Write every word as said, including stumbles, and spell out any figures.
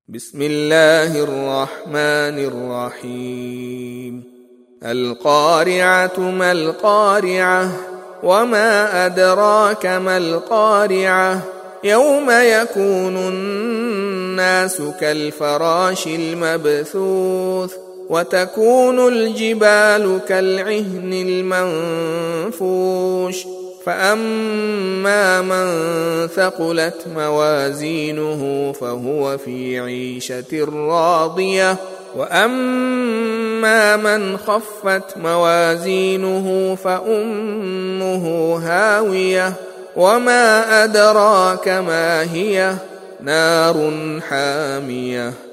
بسم الله الرحمن الرحيم القارعة ما القارعة وما أدراك ما القارعة يوم يكون الناس كالفراش المبثوث وتكون الجبال كالعهن المنفوش فأما من ثقلت موازينه فهو في عيشة راضية وأما من خفت موازينه فأمه هاوية وما أدراك ما هي نار حامية.